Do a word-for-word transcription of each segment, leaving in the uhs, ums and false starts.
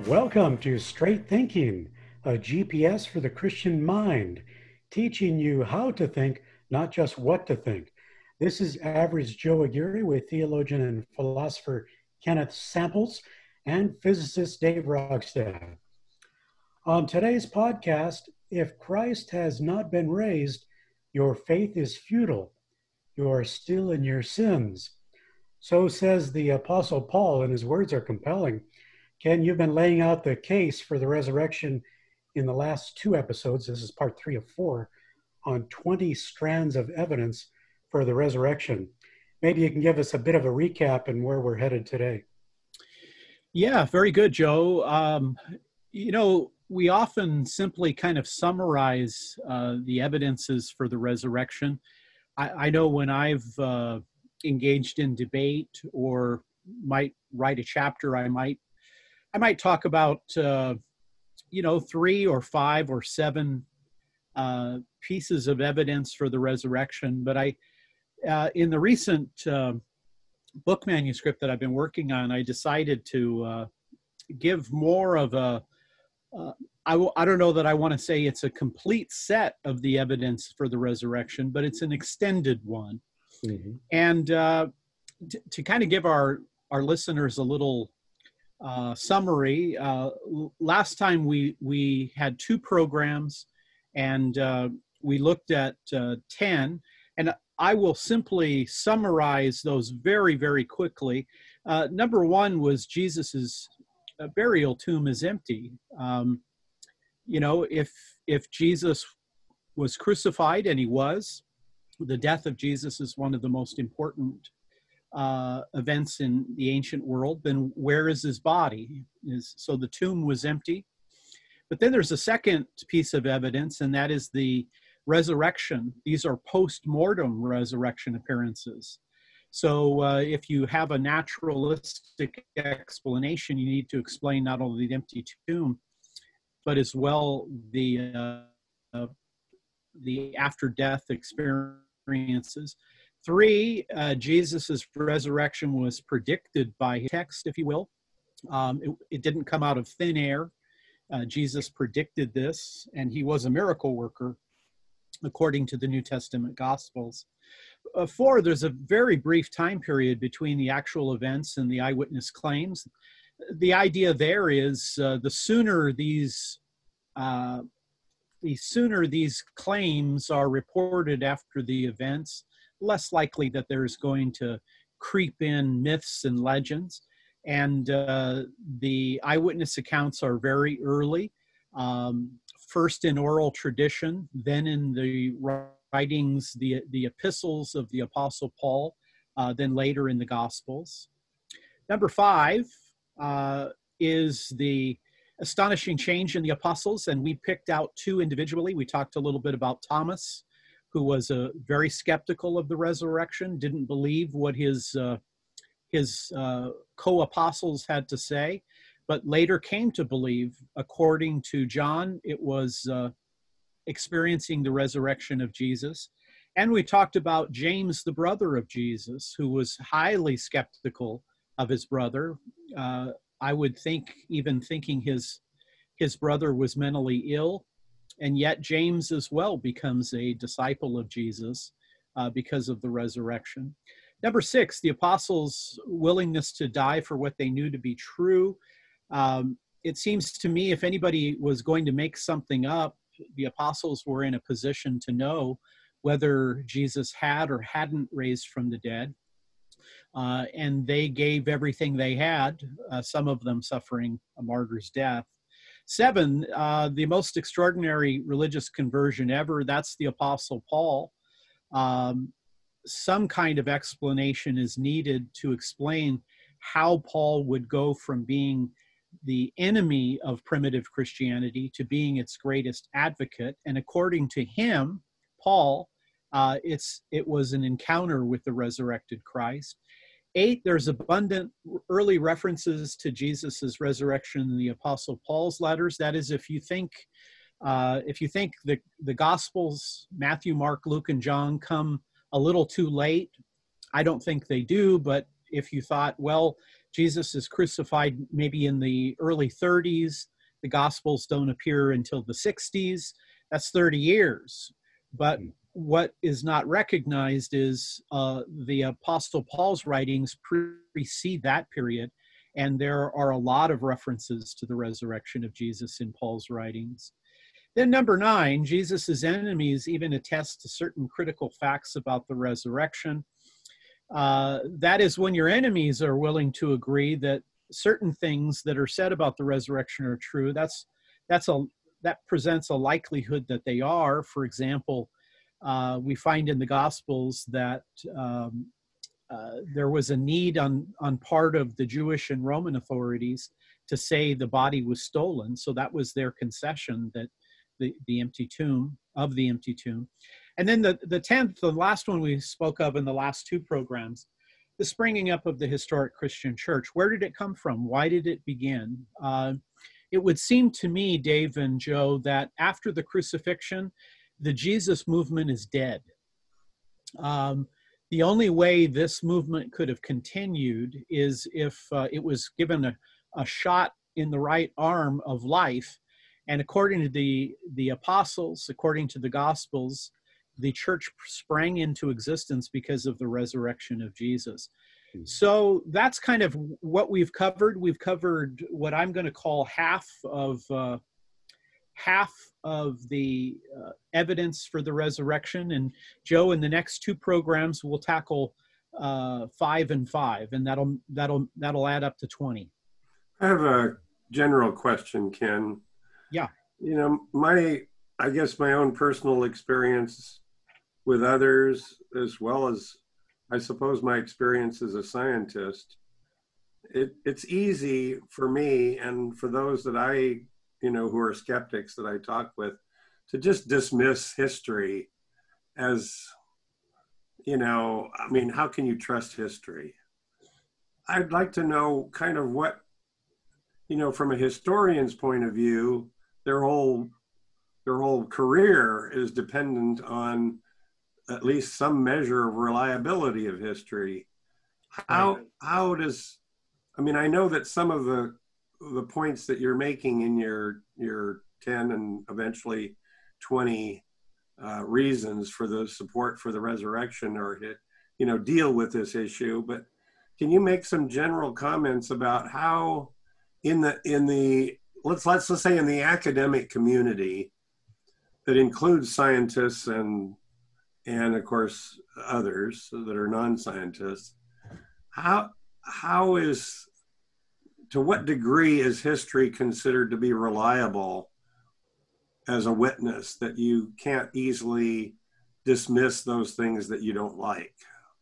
Welcome to Straight Thinking, a G P S for the Christian mind, teaching you how to think, not just what to think. This is Average Joe Aguirre with theologian and philosopher Kenneth Samples and physicist Dave Rogstad. On today's podcast, if Christ has not been raised, your faith is futile. You are still in your sins. So says the Apostle Paul, and his words are compelling. Ken, you've been laying out the case for the resurrection in the last two episodes. This is part three of four on twenty strands of evidence for the resurrection. Maybe you can give us a bit of a recap and where we're headed today. Yeah, very good, Joe. Um, you know, we often simply kind of summarize uh, the evidences for the resurrection. I, I know when I've uh, engaged in debate or might write a chapter, I might I might talk about, uh, you know, three or five or seven uh, pieces of evidence for the resurrection. But I, uh, in the recent uh, book manuscript that I've been working on, I decided to uh, give more of a, uh, I, w- I don't know that I want to say it's a complete set of the evidence for the resurrection, but it's an extended one. Mm-hmm. And uh, t- to kind of give our, our listeners a little Uh, summary, uh, last time we we had two programs and uh, we looked at uh, ten, and I will simply summarize those very, very quickly. Uh, number one was Jesus's uh, burial tomb is empty. Um, you know, if if Jesus was crucified, and he was, the death of Jesus is one of the most important Uh, events in the ancient world, then where is his body? Is, so the tomb was empty. But then there's a second piece of evidence, and that is the resurrection. These are post-mortem resurrection appearances. So uh, if you have a naturalistic explanation, you need to explain not only the empty tomb, but as well the, uh, uh, the after-death experiences. Three, uh, Jesus' resurrection was predicted by text, if you will. Um, it, it didn't come out of thin air. Uh, Jesus predicted this, and he was a miracle worker, according to the New Testament Gospels. Uh, four, there's a very brief time period between the actual events and the eyewitness claims. The idea there is uh, the sooner these uh, the sooner these claims are reported after the events, less likely that there's going to creep in myths and legends. And uh, the eyewitness accounts are very early, um, first in oral tradition, then in the writings, the, the epistles of the Apostle Paul, uh, then later in the Gospels. Number five uh, is the astonishing change in the apostles, and we picked out two individually. We talked a little bit about Thomas, who was uh, very skeptical of the resurrection, didn't believe what his uh, his uh, co-apostles had to say, but later came to believe. According to John, it was uh, experiencing the resurrection of Jesus. And we talked about James, the brother of Jesus, who was highly skeptical of his brother. Uh, I would think, even thinking his his brother was mentally ill. And yet James as well becomes a disciple of Jesus uh, because of the resurrection. Number six, the apostles' willingness to die for what they knew to be true. Um, it seems to me if anybody was going to make something up, the apostles were in a position to know whether Jesus had or hadn't raised from the dead. Uh, and they gave everything they had, uh, some of them suffering a martyr's death. Seven, uh, the most extraordinary religious conversion ever, that's the Apostle Paul. Um, some kind of explanation is needed to explain how Paul would go from being the enemy of primitive Christianity to being its greatest advocate. And according to him, Paul, uh, it's it was an encounter with the resurrected Christ. Eight, there's abundant early references to Jesus's resurrection in the Apostle Paul's letters. That is, if you think, uh, if you think the, the Gospels, Matthew, Mark, Luke, and John come a little too late, I don't think they do, but if you thought, well, Jesus is crucified maybe in the early thirties, the Gospels don't appear until the sixties, that's thirty years. But what is not recognized is uh, the Apostle Paul's writings precede that period, and there are a lot of references to the resurrection of Jesus in Paul's writings. Then number nine, Jesus's enemies even attest to certain critical facts about the resurrection. Uh, that is when your enemies are willing to agree that certain things that are said about the resurrection are true. That's that's a that presents a likelihood that they are. For example, uh, we find in the Gospels that um, uh, there was a need on on part of the Jewish and Roman authorities to say the body was stolen. So that was their concession, that the the empty tomb of the empty tomb. And then the, the tenth, the last one we spoke of in the last two programs, the springing up of the historic Christian church. Where did it come from? Why did it begin? Uh, it would seem to me, Dave and Joe, that after the crucifixion, the Jesus movement is dead. Um, the only way this movement could have continued is if uh, it was given a, a shot in the right arm of life. And according to the, the apostles, according to the Gospels, the church sprang into existence because of the resurrection of Jesus. So that's kind of what we've covered. We've covered what I'm going to call half of uh, half of the uh, evidence for the resurrection. And Joe, in the next two programs, we'll tackle uh, five and five, and that'll that'll that'll add up to twenty. I have a general question, Ken. Yeah. You know, my I guess my own personal experience with others, as well as I suppose my experience as a scientist, it, it's easy for me and for those that I, you know, who are skeptics that I talk with, to just dismiss history as, you know, I mean, how can you trust history? I'd like to know kind of what, you know, from a historian's point of view, their whole, their whole career is dependent on at least some measure of reliability of history. How how does, I mean, I know that some of the the points that you're making in your your ten and eventually twenty uh, reasons for the support for the resurrection or hit, you know, deal with this issue, but can you make some general comments about how in the in the let's let's let's say in the academic community that includes scientists and and of course others that are non-scientists, how how is, to what degree is history considered to be reliable as a witness, that you can't easily dismiss those things that you don't like?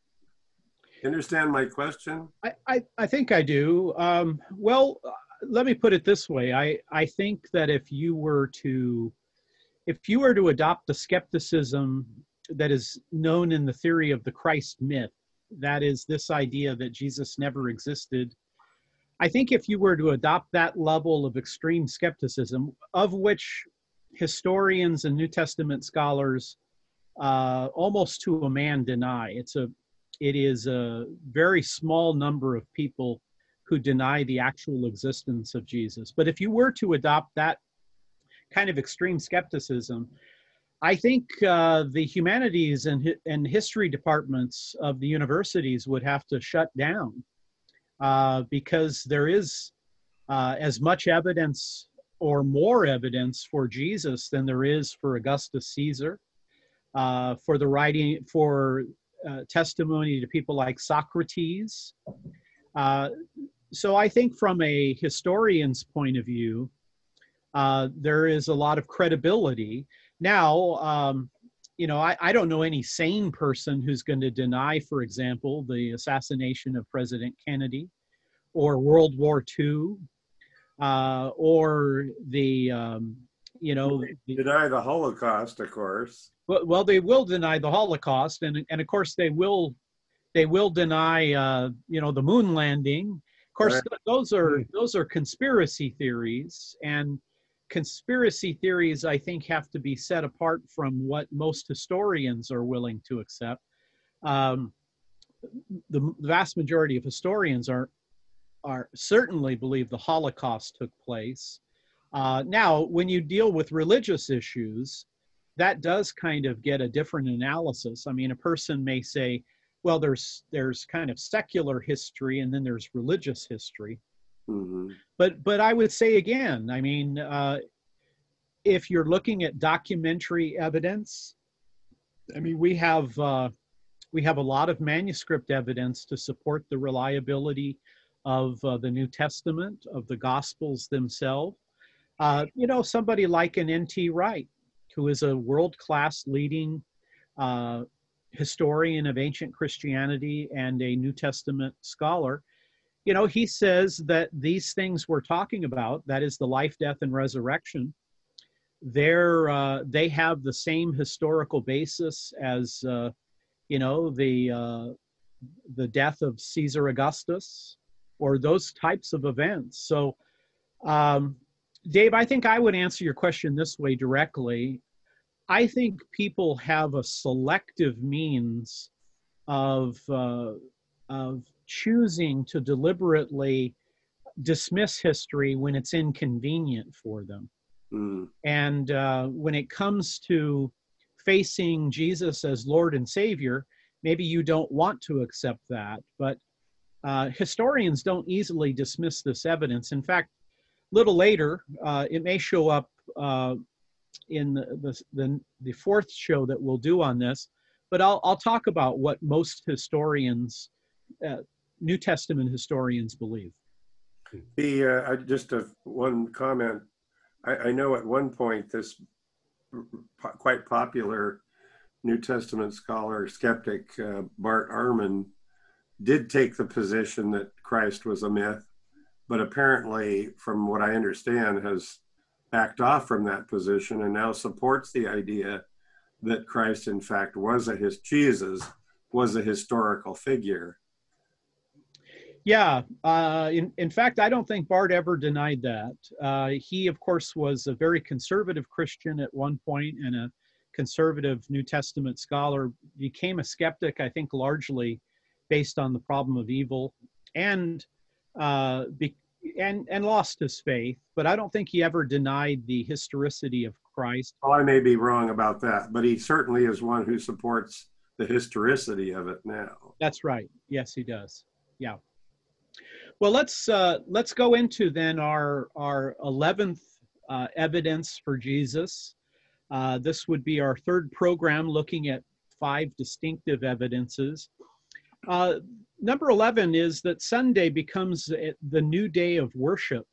You understand my question? I, I, I think I do. Um, well, let me put it this way. I, I think that if you were to if you were to adopt the skepticism that is known in the theory of the Christ myth, that is this idea that Jesus never existed, I think if you were to adopt that level of extreme skepticism, of which historians and New Testament scholars uh, almost to a man deny, it's a, it is a very small number of people who deny the actual existence of Jesus. But if you were to adopt that kind of extreme skepticism, I think uh, the humanities and, and history departments of the universities would have to shut down uh, because there is uh, as much evidence or more evidence for Jesus than there is for Augustus Caesar, uh, for the writing, for uh, testimony to people like Socrates. Uh, so I think from a historian's point of view, uh, there is a lot of credibility. Now, um, you know, I, I don't know any sane person who's going to deny, for example, the assassination of President Kennedy or World War Two uh, or the, um, you know. The, deny the Holocaust, of course. Well, well, they will deny the Holocaust. And, and of course, they will they will deny, uh, you know, the moon landing. Of course, right. those are those are conspiracy theories. And conspiracy theories, I think, have to be set apart from what most historians are willing to accept. Um, the vast majority of historians are are certainly believe the Holocaust took place. Uh, now, when you deal with religious issues, that does kind of get a different analysis. I mean, a person may say, well, there's there's kind of secular history and then there's religious history. Mm-hmm. But but I would say again, I mean, uh, if you're looking at documentary evidence, I mean, we have uh, we have a lot of manuscript evidence to support the reliability of uh, the New Testament, of the Gospels themselves. Uh, you know, somebody like an N T Wright, who is a world-class leading uh, historian of ancient Christianity and a New Testament scholar, you know, he says that these things we're talking about, that is the life, death, and resurrection, they're, uh, they have the same historical basis as, uh, you know, the, uh, the death of Caesar Augustus, or those types of events. So, um, Dave, I think I would answer your question this way directly. I think people have a selective means of, uh, of choosing to deliberately dismiss history when it's inconvenient for them. Mm. And uh, when it comes to facing Jesus as Lord and Savior, maybe you don't want to accept that, but uh, historians don't easily dismiss this evidence. In fact, a little later, uh, it may show up uh, in the, the, the, the fourth show that we'll do on this, but I'll, I'll talk about what most historians, uh, New Testament historians believe. The uh, I- just a, one comment. I, I know at one point this po- quite popular New Testament scholar, skeptic, uh, Bart Ehrman, did take the position that Christ was a myth, but apparently, from what I understand, has backed off from that position and now supports the idea that Christ, in fact, was a his Jesus was a historical figure. Yeah, uh, in, in fact, I don't think Bart ever denied that. Uh, he, of course, was a very conservative Christian at one point and a conservative New Testament scholar, became a skeptic, I think, largely based on the problem of evil, and uh, be, and and lost his faith. But I don't think he ever denied the historicity of Christ. Well, I may be wrong about that, but he certainly is one who supports the historicity of it now. That's right. Yes, he does. Yeah. Well, let's uh, let's go into then our our eleventh uh, evidence for Jesus. Uh, this would be our third program, looking at five distinctive evidences. Uh, number eleven is that Sunday becomes the new day of worship.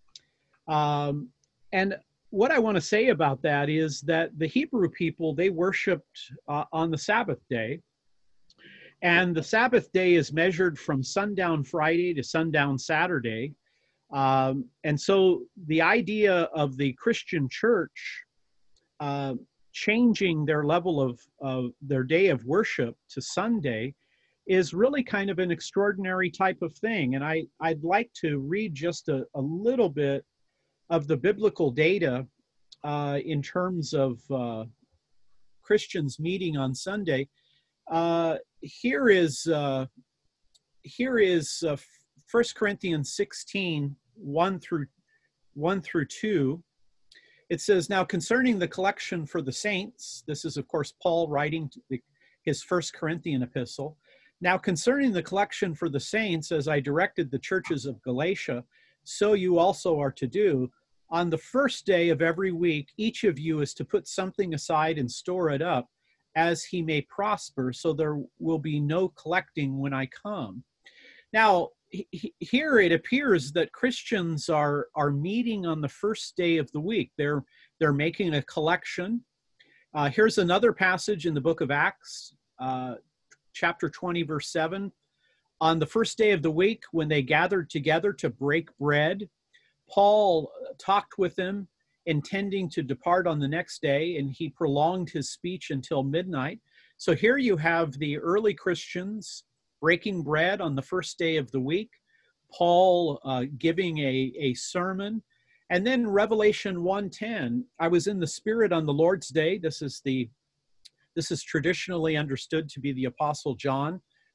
Um, and what I want to say about that is that the Hebrew people, they worshiped uh, on the Sabbath day. And the Sabbath day is measured from sundown Friday to sundown Saturday. Um, and so the idea of the Christian church uh, changing their level of, of their day of worship to Sunday is really kind of an extraordinary type of thing. And I, I'd like to read just a, a little bit of the biblical data uh, in terms of uh, Christians meeting on Sunday. Uh, here is uh, here is uh, First Corinthians sixteen, one through one through two. It says, "Now concerning the collection for the saints," this is of course Paul writing the, his First Corinthian epistle. "Now concerning the collection for the saints, as I directed the churches of Galatia, so you also are to do. On the first day of every week, each of you is to put something aside and store it up, as he may prosper, so there will be no collecting when I come." Now, he, here it appears that Christians are, are meeting on the first day of the week. They're, they're making a collection. Uh, here's another passage in the book of Acts, uh, chapter twenty, verse seven. "On the first day of the week, when they gathered together to break bread, Paul talked with them, intending to depart on the next day, and he prolonged his speech until midnight." So here you have the early Christians breaking bread on the first day of the week, Paul uh, giving a, a sermon, and then Revelation one ten, "I was in the Spirit on the Lord's day." This is the this is traditionally understood to be the Apostle John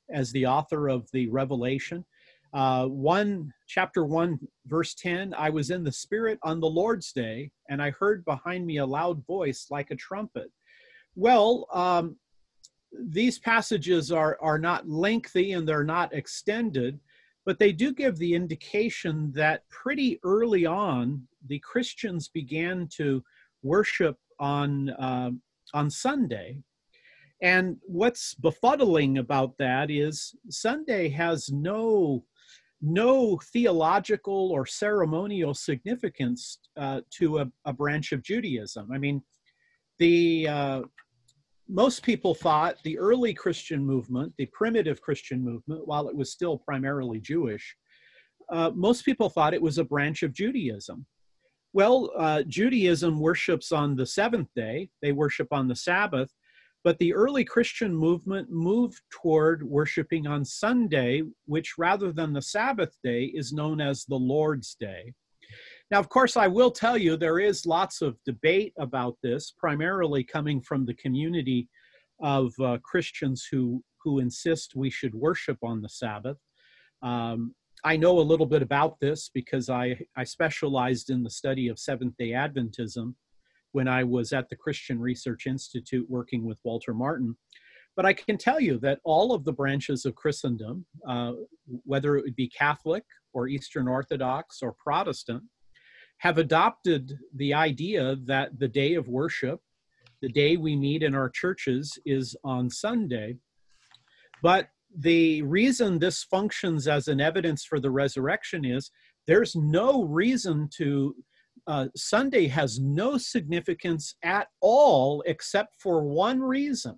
as the author of the Revelation. Uh, one, chapter one, verse ten, I was in the Spirit on the Lord's day, and I heard behind me a loud voice like a trumpet. Well, um, these passages are, are not lengthy and they're not extended, but they do give the indication that pretty early on, the Christians began to worship on, uh, on Sunday. And what's befuddling about that is Sunday has no, no theological or ceremonial significance uh, to a, a branch of Judaism. I mean, the uh, most people thought the early Christian movement, the primitive Christian movement, while it was still primarily Jewish, uh, most people thought it was a branch of Judaism. Well, uh, Judaism worships on the seventh day. They worship on the Sabbath. But the early Christian movement moved toward worshiping on Sunday, which rather than the Sabbath day is known as the Lord's Day. Now, of course, I will tell you there is lots of debate about this, primarily coming from the community of uh, Christians who, who insist we should worship on the Sabbath. Um, I know a little bit about this because I, I specialized in the study of Seventh-day Adventism when I was at the Christian Research Institute working with Walter Martin. But I can tell you that all of the branches of Christendom, uh, whether it would be Catholic or Eastern Orthodox or Protestant, have adopted the idea that the day of worship, the day we meet in our churches, is on Sunday. But the reason this functions as an evidence for the resurrection is there's no reason to Uh, Sunday has no significance at all except for one reason.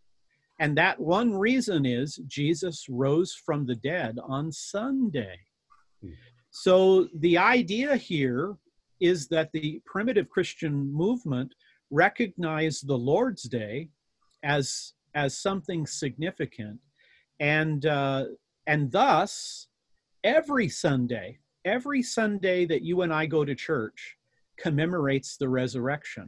And that one reason is Jesus rose from the dead on Sunday. Hmm. So the idea here is that the primitive Christian movement recognized the Lord's Day as, as something significant. And, uh, and thus, every Sunday, every Sunday that you and I go to church commemorates the resurrection.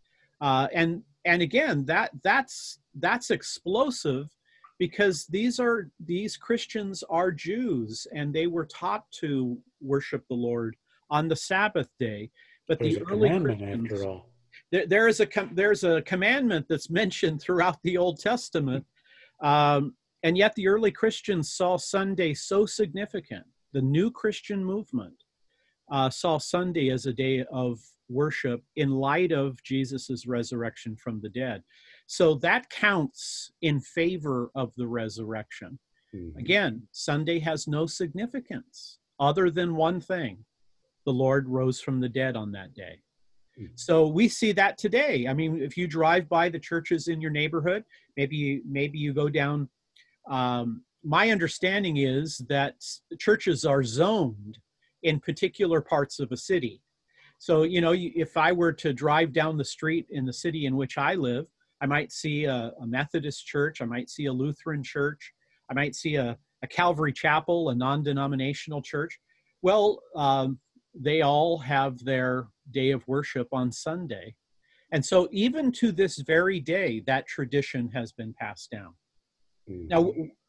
Uh, and, and again, that, that's, that's explosive because these are, these Christians are Jews and they were taught to worship the Lord on the Sabbath day. But There's the a early commandment Christians, after all. There, there is a, there's a commandment that's mentioned throughout the Old Testament. Um, and yet the early Christians saw Sunday so significant. The new Christian movement Uh, saw Sunday as a day of worship in light of Jesus's resurrection from the dead. So that counts in favor of the resurrection. Mm-hmm. Again, Sunday has no significance other than one thing. The Lord rose from the dead on that day. Mm-hmm. So we see that today. I mean, if you drive by the churches in your neighborhood, maybe, maybe you go down. Um, my understanding is that churches are zoned in particular parts of a city. So, you know, if I were to drive down the street in the city in which I live, I might see a, a Methodist church, I might see a Lutheran church, I might see a, a Calvary Chapel, a non-denominational church. Well, um, they all have their day of worship on Sunday. And so even to this very day, that tradition has been passed down. Mm-hmm. Now,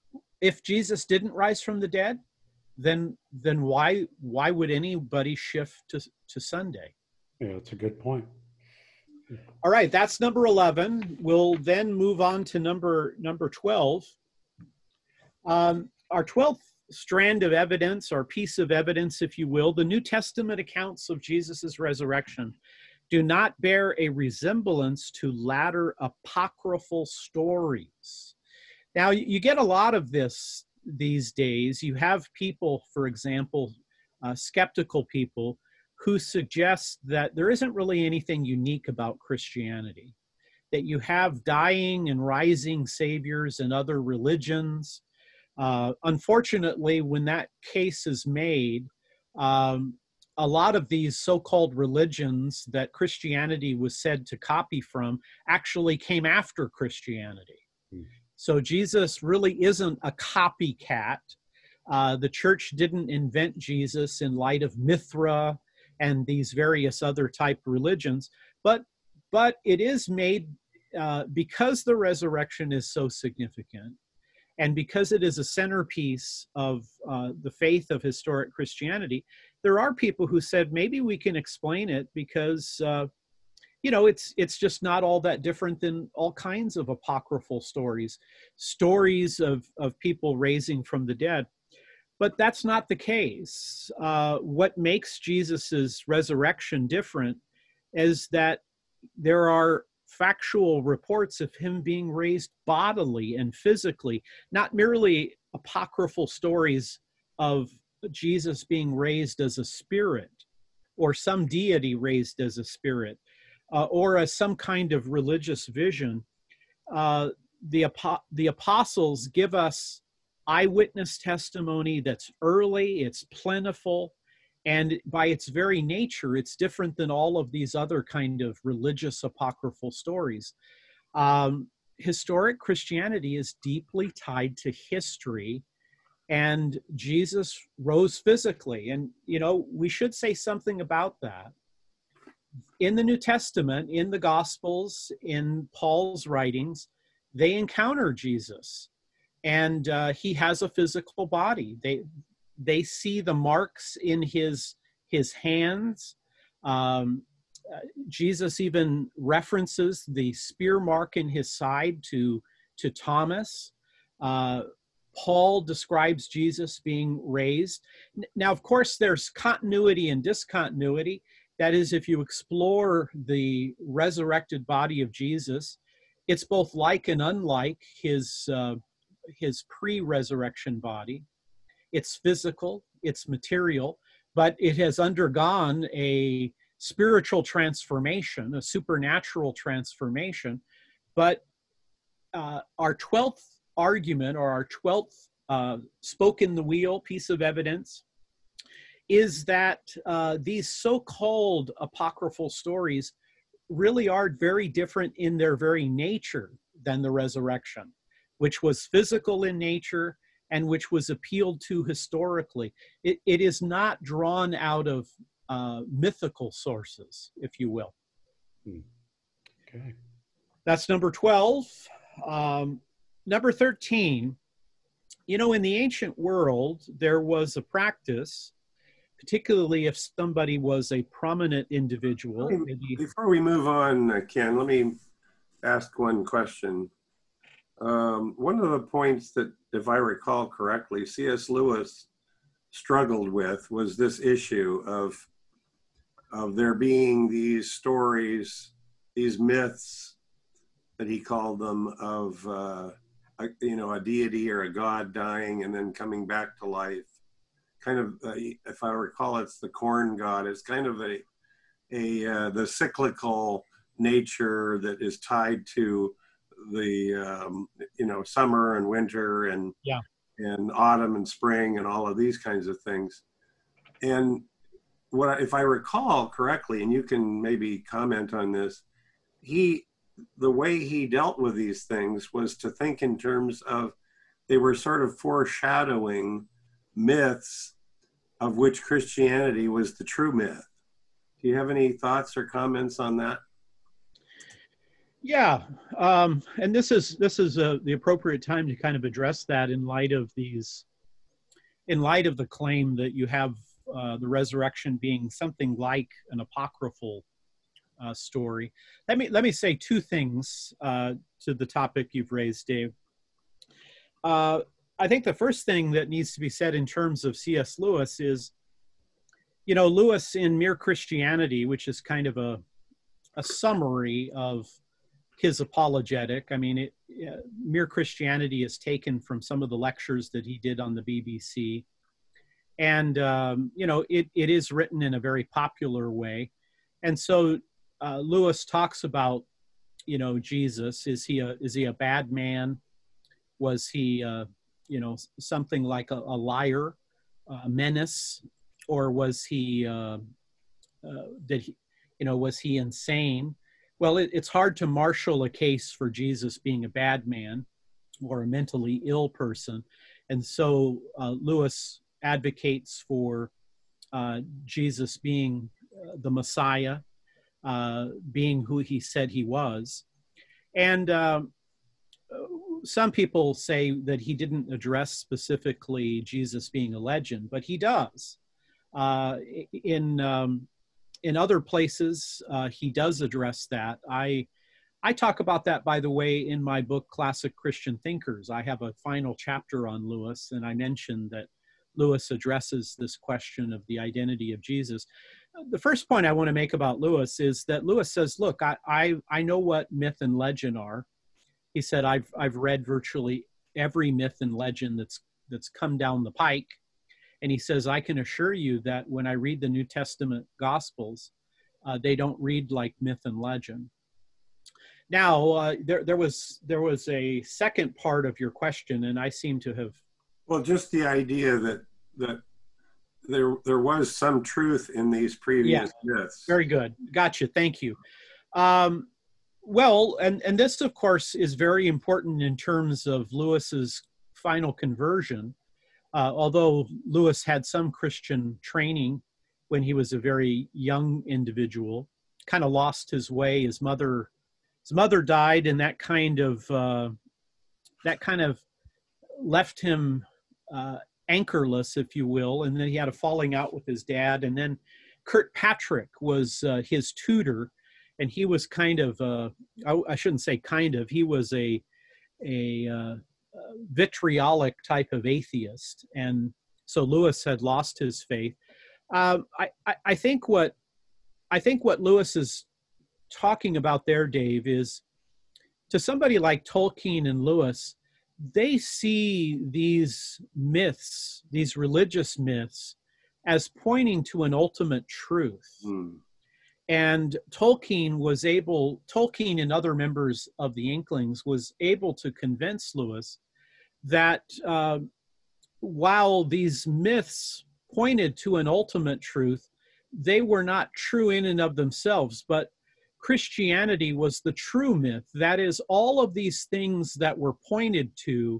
if Jesus didn't rise from the dead, then then why why would anybody shift to, to Sunday? Yeah, that's a good point. All right, that's number eleven. We'll then move on to number number twelve. Um, our twelfth strand of evidence, or piece of evidence, if you will, the New Testament accounts of Jesus's resurrection do not bear a resemblance to latter apocryphal stories. Now, you get a lot of this these days. You have people, for example, uh, skeptical people, who suggest that there isn't really anything unique about Christianity, that you have dying and rising saviors in other religions. Uh, unfortunately, when that case is made, um, a lot of these so-called religions that Christianity was said to copy from actually came after Christianity. Mm. So Jesus really isn't a copycat. Uh, the church didn't invent Jesus in light of Mithra and these various other type religions, but but it is made uh, because the resurrection is so significant, And because it is a centerpiece of uh, the faith of historic Christianity, there are people who said maybe we can explain it because, uh, you know, it's it's just not all that different than all kinds of apocryphal stories, stories of, of people raising from the dead. But that's not the case. Uh, what makes Jesus's resurrection different is that there are factual reports of him being raised bodily and physically, not merely apocryphal stories of Jesus being raised as a spirit or some deity raised as a spirit uh, or as some kind of religious vision. Uh, the, apo- the apostles give us eyewitness testimony that's early, it's plentiful, and by its very nature, it's different than all of these other kind of religious apocryphal stories. Um, historic Christianity is deeply tied to history, and Jesus rose physically. And, you know, we should say something about that. In the New Testament, in the Gospels, in Paul's writings, they encounter Jesus. And uh, he has a physical body. They they see the marks in his his hands. Um, uh, Jesus even references the spear mark in his side to to Thomas. Uh, Paul describes Jesus being raised. Now, of course, there's continuity and discontinuity. That is, if you explore the resurrected body of Jesus, it's both like and unlike his. Uh, his pre-resurrection body. It's physical, it's material, but it has undergone a spiritual transformation, a supernatural transformation. But uh, our twelfth argument, or our twelfth uh, spoke in the wheel piece of evidence, is that uh, these so-called apocryphal stories really are very different in their very nature than the resurrection, which was physical in nature and which was appealed to historically. It, it is not drawn out of uh, mythical sources, if you will. Hmm. Okay. That's number twelve. Um, number thirteen, you know, in the ancient world, there was a practice, particularly if somebody was a prominent individual. Me, maybe... Before we move on, uh, Ken, let me ask one question. Um, one of the points that, if I recall correctly, C S Lewis struggled with was this issue of, of there being these stories, these myths that he called them, of uh, a, you know, a deity or a god dying and then coming back to life. Kind of, uh, if I recall, it's the corn god. It's kind of a, a uh, the cyclical nature that is tied to the um, you know, summer and winter and yeah. and autumn and spring and all of these kinds of things. And what, if I recall correctly, and you can maybe comment on this, he the way he dealt with these things was to think in terms of they were sort of foreshadowing myths of which Christianity was the true myth. Do you have any thoughts or comments on that? Yeah, um, and this is this is uh, the appropriate time to kind of address that in light of these, in light of the claim that you have uh, the resurrection being something like an apocryphal uh, story. Let me let me say two things uh, to the topic you've raised, Dave. Uh, I think the first thing that needs to be said in terms of C S Lewis is, you know, Lewis in Mere Christianity, which is kind of a a summary of his apologetic. I mean, it, uh, Mere Christianity is taken from some of the lectures that he did on the B B C. And, um, you know, it, it is written in a very popular way. And so uh, Lewis talks about, you know, Jesus. Is he a, is he a bad man? Was he, uh, you know, something like a, a liar, a menace? Or was he, uh, uh, did he, you know, was he insane? Well, it, it's hard to marshal a case for Jesus being a bad man or a mentally ill person. And so uh, Lewis advocates for uh, Jesus being uh, the Messiah, uh, being who he said he was. And um, some people say that he didn't address specifically Jesus being a legend, but he does. Uh, in um, in other places, uh, he does address that. I I talk about that, by the way, in my book, Classic Christian Thinkers. I have a final chapter on Lewis, and I mentioned that Lewis addresses this question of the identity of Jesus. The first point I want to make about Lewis is that Lewis says, look, I, I, I know what myth and legend are. He said, I've, I've read virtually every myth and legend that's, that's come down the pike. And he says, I can assure you that when I read the New Testament Gospels, uh, they don't read like myth and legend. Now, uh, there, there was there was a second part of your question, and I seem to have... Well, just the idea that that there there was some truth in these previous yeah, myths. Very good. Gotcha. Thank you. Um, well, and, and this, of course, is very important in terms of Lewis's final conversion. Uh, although Lewis had some Christian training when he was a very young individual, kind of lost his way. His mother... His mother died, and that kind of uh, that kind of left him uh, anchorless, if you will. And then he had a falling out with his dad. And then Kirkpatrick was uh, his tutor, and he was kind of uh, I, I shouldn't say kind of. He was a a uh, vitriolic type of atheist, and so Lewis had lost his faith. Um, I, I I think what I think what Lewis is talking about there, Dave, is to somebody like Tolkien and Lewis, they see these myths, these religious myths, as pointing to an ultimate truth. Mm. And Tolkien was able, Tolkien and other members of the Inklings was able to convince Lewis that uh, while these myths pointed to an ultimate truth, they were not true in and of themselves, but Christianity was the true myth. That is, all of these things that were pointed to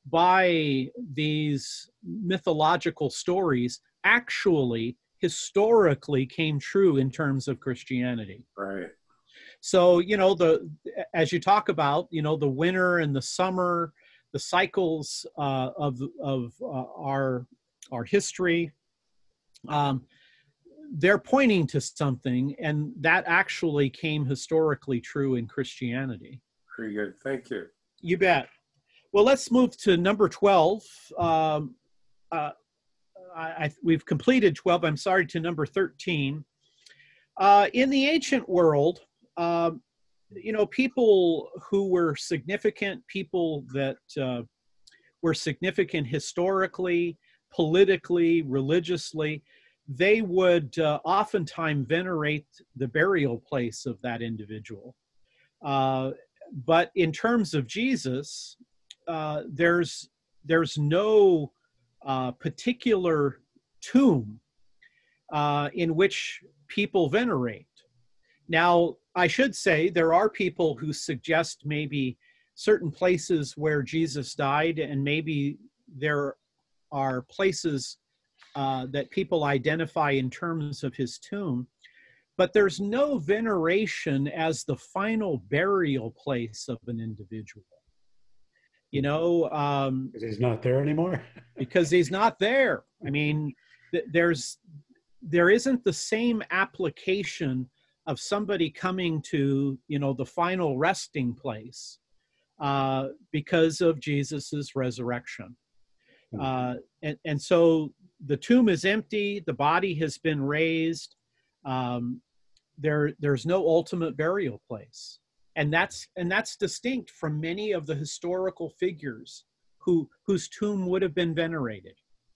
by these mythological stories actually historically came true in terms of Christianity. Right. So, you know, the as you talk about, you know, the winter and the summer, the cycles uh, of of uh, our our history. Um, they're pointing to something, and that actually came historically true in Christianity. Pretty good. Thank you. You bet. Well, let's move to number twelve. Um, uh, I, I, we've completed twelve. I'm sorry, to number thirteen. Uh, in the ancient world, uh, you know, people who were significant, people that uh, were significant historically, politically, religiously, they would uh, oftentimes venerate the burial place of that individual. Uh, but in terms of Jesus, uh, there's there's no uh, particular tomb uh, in which people venerate. Now, I should say there are people who suggest maybe certain places where Jesus died, and maybe there are places Uh, that people identify in terms of his tomb, but there's no veneration as the final burial place of an individual. You know, um, because he's not there anymore. because he's not there. I mean, th- there's there isn't the same application of somebody coming to, you know, the final resting place uh, because of Jesus's resurrection. Mm-hmm. Uh, and, and so the tomb is empty, the body has been raised, um, there, there's no ultimate burial place. And that's, and that's distinct from many of the historical figures who, whose tomb would have been venerated.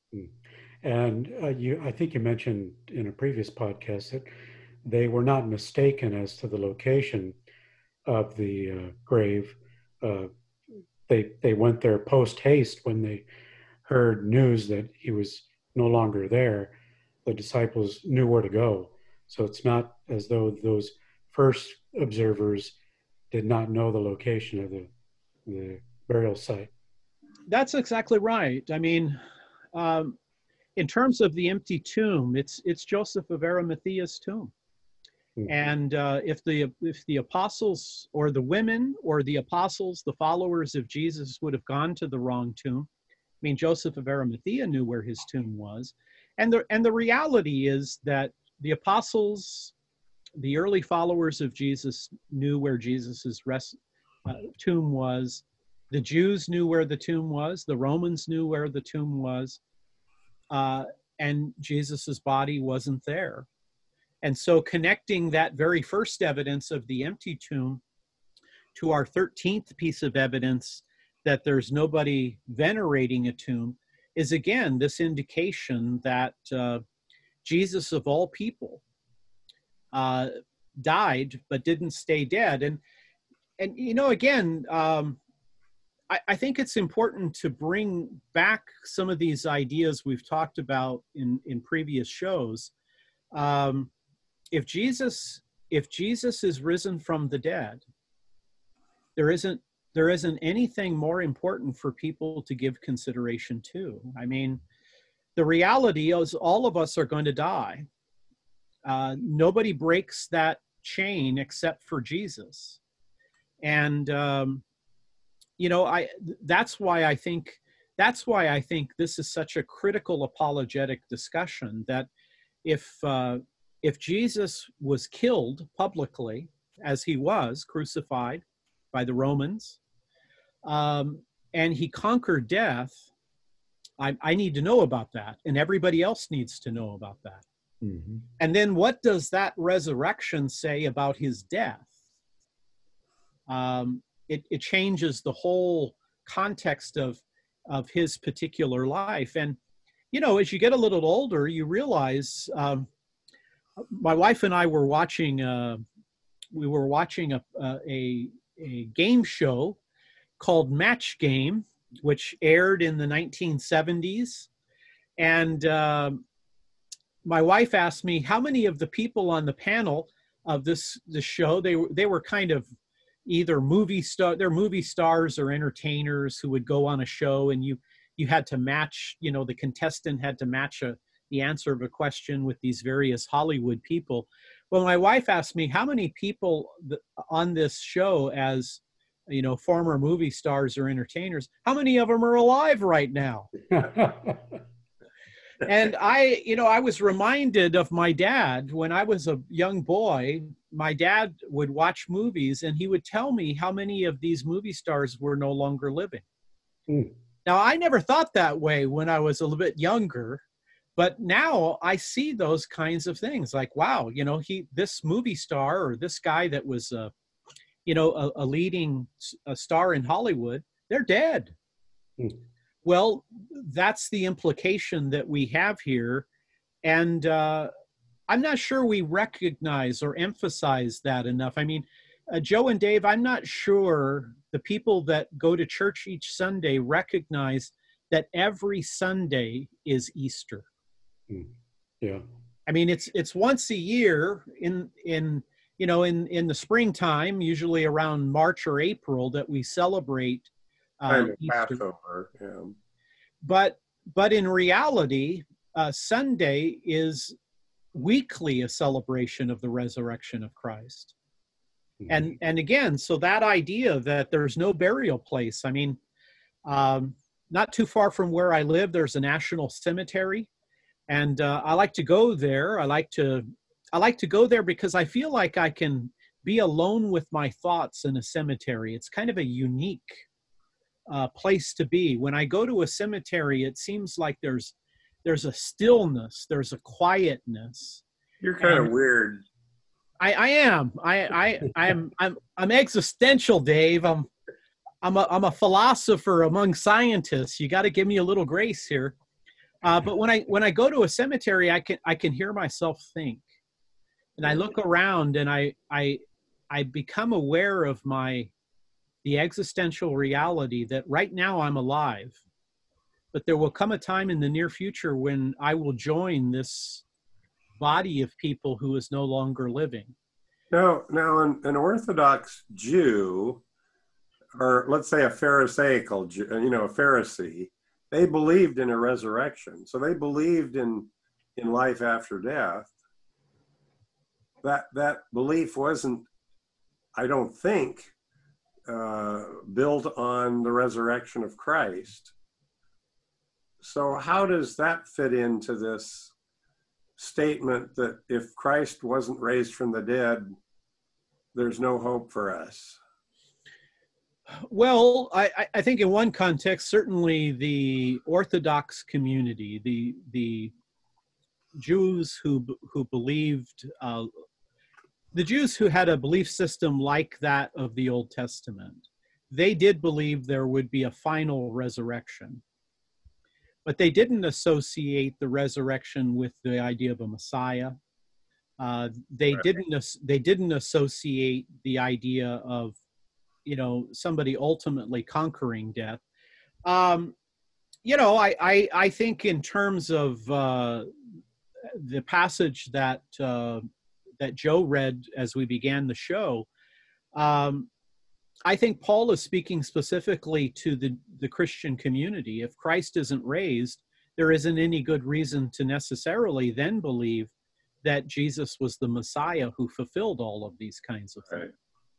And uh, you, I think you mentioned in a previous podcast that they were not mistaken as to the location of the uh, grave. Uh, they, they went there post haste when they heard news that he was no longer there. The disciples knew where to go. So it's not as though those first observers did not know the location of the, the burial site. That's exactly right. I mean, um, in terms of the empty tomb, it's it's Joseph of Arimathea's tomb. Mm. And uh, if the if the apostles or the women or the apostles, the followers of Jesus, would have gone to the wrong tomb, I mean, Joseph of Arimathea knew where his tomb was. And the, and the reality is that the apostles, the early followers of Jesus, knew where Jesus's rest, uh, tomb was. The Jews knew where the tomb was. The Romans knew where the tomb was. Uh, and Jesus's body wasn't there. And so connecting that very first evidence of the empty tomb to our thirteenth piece of evidence that there's nobody venerating a tomb is, again, this indication that uh, Jesus, of all people, uh, died but didn't stay dead. And, and you know, again, um, I, I think it's important to bring back some of these ideas we've talked about in, in previous shows. Um, if Jesus, if Jesus is risen from the dead, there isn't there isn't anything more important for people to give consideration to. I mean, the reality is all of us are going to die. Uh, nobody breaks that chain except for Jesus. And, um, you know, I that's why I think that's why I think this is such a critical apologetic discussion, that if uh, if Jesus was killed publicly, as he was, crucified by the Romans, um, and he conquered death, I, I need to know about that, and everybody else needs to know about that. Mm-hmm. And then what does that resurrection say about his death? Um, it, it changes the whole context of, of his particular life. And, you know, as you get a little older, you realize, um, my wife and I were watching, uh, we were watching a, a, a game show called Match Game, which aired in the nineteen seventies. And uh, my wife asked me how many of the people on the panel of this, this show, they were, they were kind of either movie star, they're movie stars or entertainers who would go on a show, and you, you had to match, you know, the contestant had to match a, the answer of a question with these various Hollywood people. Well, my wife asked me how many people on this show, as you know, former movie stars or entertainers, how many of them are alive right now? And I, you know, I was reminded of my dad. When I was a young boy, my dad would watch movies and he would tell me how many of these movie stars were no longer living. Mm. Now, I never thought that way when I was a little bit younger, but now I see those kinds of things like, wow, you know, he, this movie star or this guy that was, uh, you know, a, a leading a star in Hollywood, they're dead. Mm. Well, that's the implication that we have here. And uh, I'm not sure we recognize or emphasize that enough. I mean, uh, Joe and Dave, I'm not sure the people that go to church each Sunday recognize that every Sunday is Easter. Mm. Yeah. I mean, it's it's once a year in in you know in in the springtime, usually around March or April, that we celebrate uh, kind of Easter. Passover. Yeah. But but in reality, uh, Sunday is weekly a celebration of the resurrection of Christ. Mm-hmm. And and again, so that idea that there's no burial place. I mean, um, not too far from where I live, there's a national cemetery, and uh, I like to go there. I like to I like to go there because I feel like I can be alone with my thoughts in a cemetery. It's kind of a unique uh, place to be. When I go to a cemetery, it seems like there's there's a stillness, there's a quietness. You're kind and of weird. I, I am. I, I I'm I'm I'm existential, Dave. I'm I'm a I'm a philosopher among scientists. You got to give me a little grace here. Uh, but when I when I go to a cemetery, I can I can hear myself think, and I look around and I I I become aware of my the existential reality that right now I'm alive, but there will come a time in the near future when I will join this body of people who is no longer living. Now, now an, an Orthodox Jew, or let's say a Pharisaical Jew, you know, a Pharisee, they believed in a resurrection. So they believed in, in life after death. that that belief wasn't, I don't think, uh, built on the resurrection of Christ. So how does that fit into this statement that if Christ wasn't raised from the dead, there's no hope for us? Well, I, I think in one context, certainly the Orthodox community, the the Jews who who believed, uh, the Jews who had a belief system like that of the Old Testament, they did believe there would be a final resurrection. But they didn't associate the resurrection with the idea of a Messiah. Uh, they Right. didn't. They didn't associate the idea of, you know, somebody ultimately conquering death. Um, you know, I, I I think in terms of uh, the passage that uh, that Joe read as we began the show, um, I think Paul is speaking specifically to the, the Christian community. If Christ isn't raised, there isn't any good reason to necessarily then believe that Jesus was the Messiah who fulfilled all of these kinds of things. Right.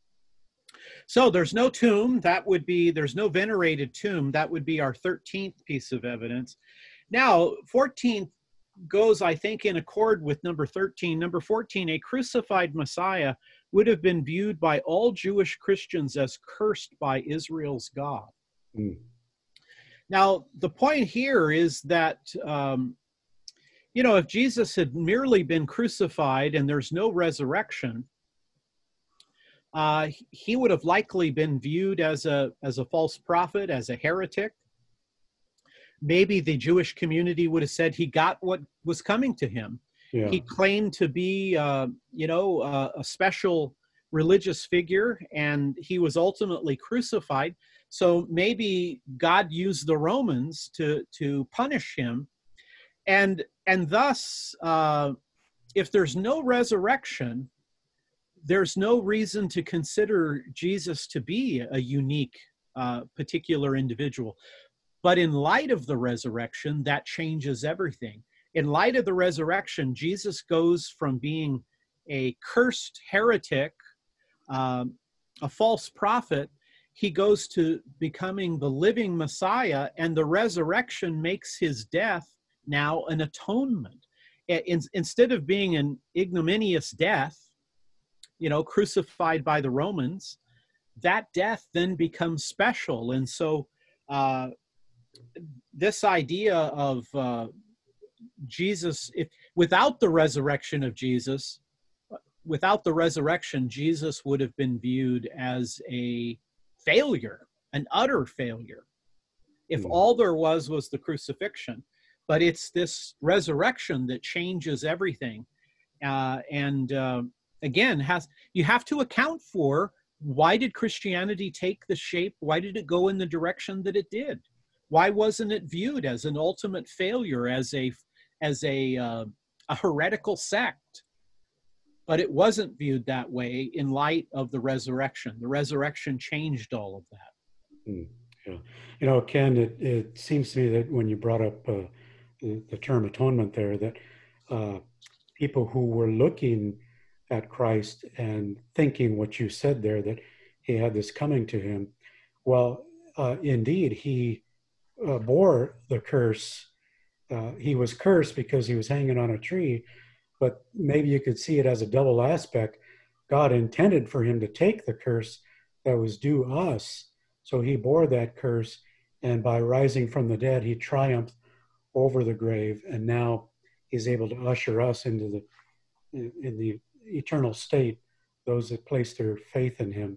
So there's no tomb. That would be, there's no venerated tomb. That would be our thirteenth piece of evidence. Now, fourteenth goes, I think, in accord with number thirteen. Number fourteen, a crucified Messiah would have been viewed by all Jewish Christians as cursed by Israel's God. Mm. Now, the point here is that, um, you know, if Jesus had merely been crucified and there's no resurrection, uh, he would have likely been viewed as a, as a false prophet, as a heretic. Maybe the Jewish community would have said he got what was coming to him. Yeah. He claimed to be, uh, you know, uh, a special religious figure, and he was ultimately crucified. So maybe God used the Romans to to punish him, and and thus, uh, if there's no resurrection, there's no reason to consider Jesus to be a unique, uh, particular individual. But in light of the resurrection, that changes everything. In light of the resurrection, Jesus goes from being a cursed heretic, um, a false prophet, he goes to becoming the living Messiah, and the resurrection makes his death now an atonement. In, instead of being an ignominious death, you know, crucified by the Romans, that death then becomes special. And so uh, this idea of uh, Jesus, if without the resurrection of Jesus, without the resurrection, Jesus would have been viewed as a failure, an utter failure, if Mm. all there was was the crucifixion. But it's this resurrection that changes everything. Uh, and uh, again, has you have to account for, why did Christianity take the shape? Why did it go in the direction that it did? Why wasn't it viewed as an ultimate failure, as a as a, uh, a heretical sect? But it wasn't viewed that way in light of the resurrection. The resurrection changed all of that. Mm. Yeah. You know, Ken, it, it seems to me that when you brought up uh, the, the term atonement there, that uh, people who were looking at Christ and thinking what you said there, that he had this coming to him, well, uh, indeed, he uh, bore the curse. Uh, he was cursed because he was hanging on a tree, but maybe you could see it as a double aspect. God intended for him to take the curse that was due us. So he bore that curse, and by rising from the dead, he triumphed over the grave, and now he's able to usher us into the in the eternal state, those that place their faith in him.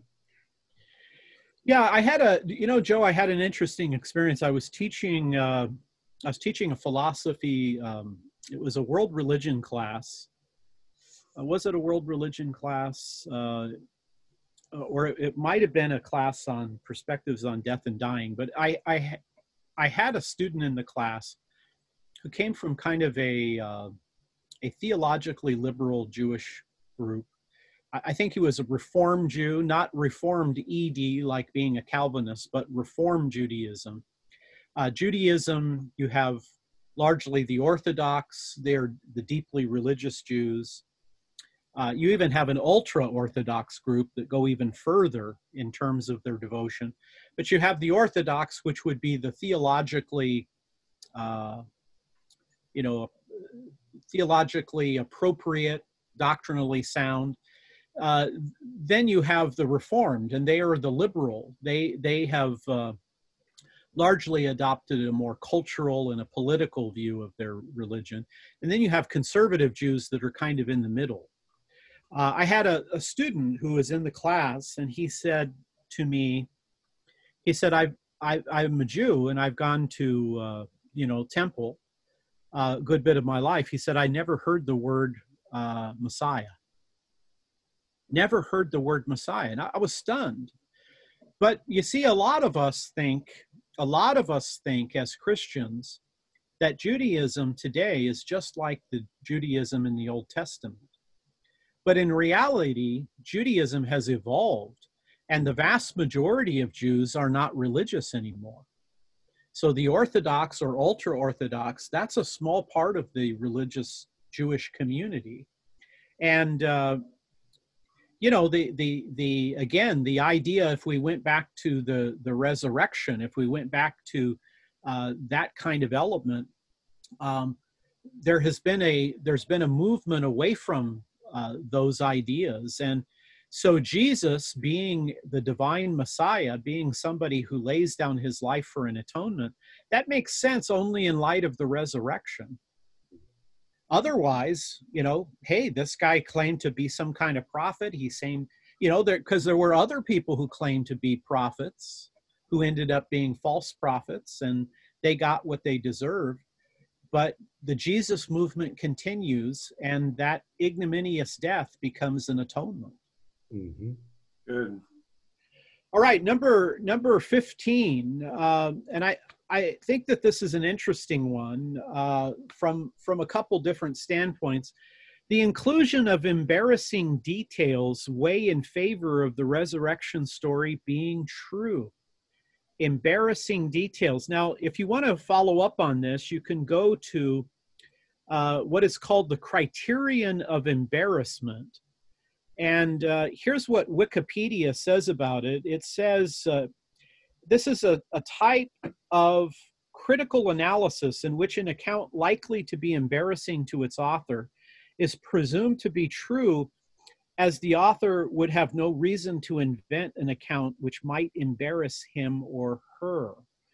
Yeah, I had a, you know, Joe, I had an interesting experience. I was teaching, uh, I was teaching a philosophy, um, it was a world religion class. Uh, was it a world religion class? Uh, or it, it might have been a class on perspectives on death and dying, but I, I, I had a student in the class who came from kind of a, uh, a theologically liberal Jewish group. I, I think he was a Reformed Jew, not Reformed E D like being a Calvinist, but Reformed Judaism. Uh, Judaism, you have largely the Orthodox, they're the deeply religious Jews. Uh, you even have an ultra-Orthodox group that go even further in terms of their devotion. But you have the Orthodox, which would be the theologically, uh, you know, theologically appropriate, doctrinally sound. Uh, then you have the Reformed, and they are the liberal. They they have uh, largely adopted a more cultural and a political view of their religion. And then you have conservative Jews that are kind of in the middle. Uh, I had a, a student who was in the class, and he said to me, he said, I've, I, I'm a Jew, and I've gone to, uh, you know, temple uh, a good bit of my life. He said, I never heard the word uh, Messiah. Never heard the word Messiah. And I, I was stunned. But you see, a lot of us think, a lot of us think as Christians that Judaism today is just like the Judaism in the Old Testament. But in reality, Judaism has evolved, and the vast majority of Jews are not religious anymore. So the Orthodox or ultra-Orthodox, that's a small part of the religious Jewish community. And, uh, you know, the, the, the, again, the idea, if we went back to the, the resurrection, if we went back to uh, that kind of element, um, there has been a, there's been a movement away from uh, those ideas. And so Jesus, being the divine Messiah, being somebody who lays down his life for an atonement, that makes sense only in light of the resurrection. Otherwise, you know, hey, this guy claimed to be some kind of prophet. He's saying, you know, there, because there were other people who claimed to be prophets who ended up being false prophets, and they got what they deserved. But the Jesus movement continues, and that ignominious death becomes an atonement. Mm-hmm. Good. All right, number number fifteen, um, and I. I think that this is an interesting one uh, from, from a couple different standpoints. The inclusion of embarrassing details weigh in favor of the resurrection story being true. Embarrassing details. Now, if you want to follow up on this, you can go to uh, what is called the criterion of embarrassment. And uh, here's what Wikipedia says about it. It says, uh, this is a, a type of critical analysis in which an account likely to be embarrassing to its author is presumed to be true, as the author would have no reason to invent an account which might embarrass him or her.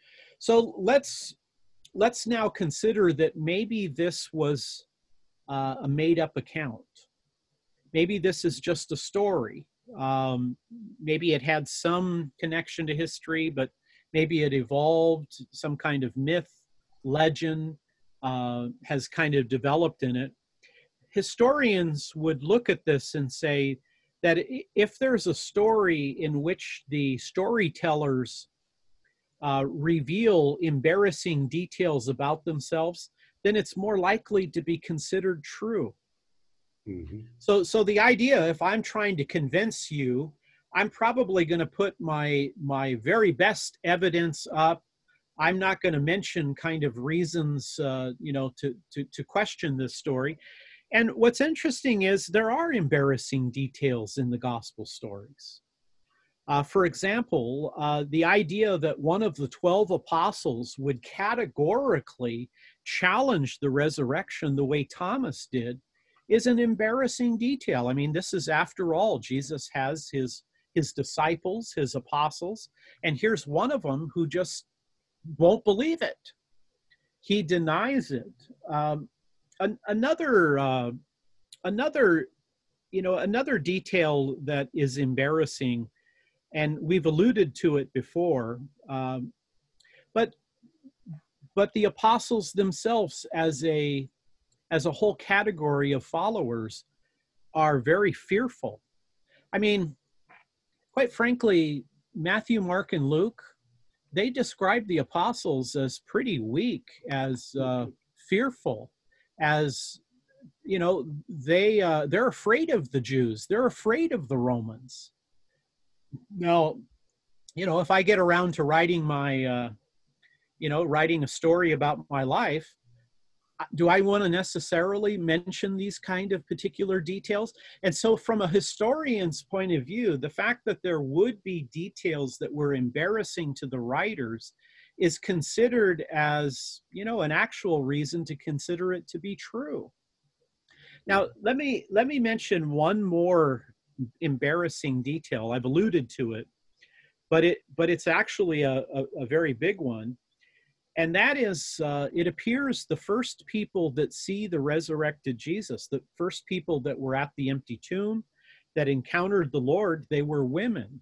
So let's, let's now consider that maybe this was uh, a made-up account. Maybe this is just a story. Um, maybe it had some connection to history, but maybe it evolved, some kind of myth, legend uh, has kind of developed in it. Historians would look at this and say that if there's a story in which the storytellers uh, reveal embarrassing details about themselves, then it's more likely to be considered true. Mm-hmm. So, so the idea, if I'm trying to convince you, I'm probably going to put my, my very best evidence up. I'm not going to mention kind of reasons, uh, you know, to, to, to question this story. And what's interesting is there are embarrassing details in the gospel stories. Uh, for example, uh, the idea that one of the twelve apostles would categorically challenge the resurrection the way Thomas did is an embarrassing detail. I mean, this is, after all, Jesus has his, his disciples, his apostles, and here's one of them who just won't believe it. He denies it. Um, an, another, uh, another, you know, another detail that is embarrassing, and we've alluded to it before, um, but, but the apostles themselves as a as a whole category of followers are very fearful. I mean, quite frankly, Matthew, Mark, and Luke, they describe the apostles as pretty weak, as uh, fearful, as, you know, they, uh, they're afraid of the Jews. They're afraid of the Romans. Now, you know, if I get around to writing my, uh, you know, writing a story about my life, do I want to necessarily mention these kind of particular details? And so from a historian's point of view, the fact that there would be details that were embarrassing to the writers is considered as, you know, an actual reason to consider it to be true. Now, let me, let me mention one more embarrassing detail. I've alluded to it, but, it, but it's actually a, a, a very big one. And that is, uh, it appears the first people that see the resurrected Jesus, the first people that were at the empty tomb, that encountered the Lord, they were women.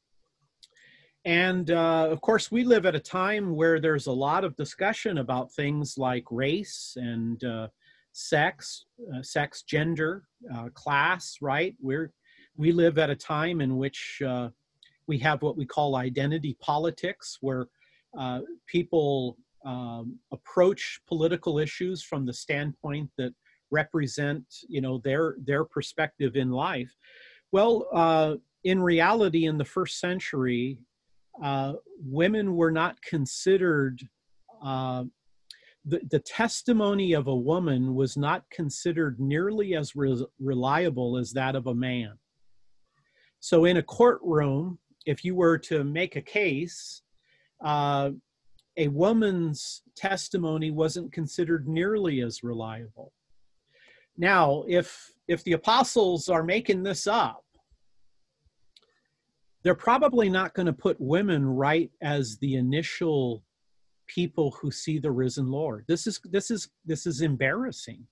And uh, of course, we live at a time where there's a lot of discussion about things like race and uh, sex, uh, sex, gender, uh, class, right? We're, we live at a time in which uh, we have what we call identity politics, where Uh, people um, approach political issues from the standpoint that represent, you know, their their perspective in life. Well, uh, in reality, in the first century, uh, women were not considered. Uh, the the testimony of a woman was not considered nearly as re- reliable as that of a man. So, in a courtroom, if you were to make a case, Uh, a woman's testimony wasn't considered nearly as reliable. Now, if, if the apostles are making this up, they're probably not going to put women right as the initial people who see the risen Lord. This is, this is, this is embarrassing.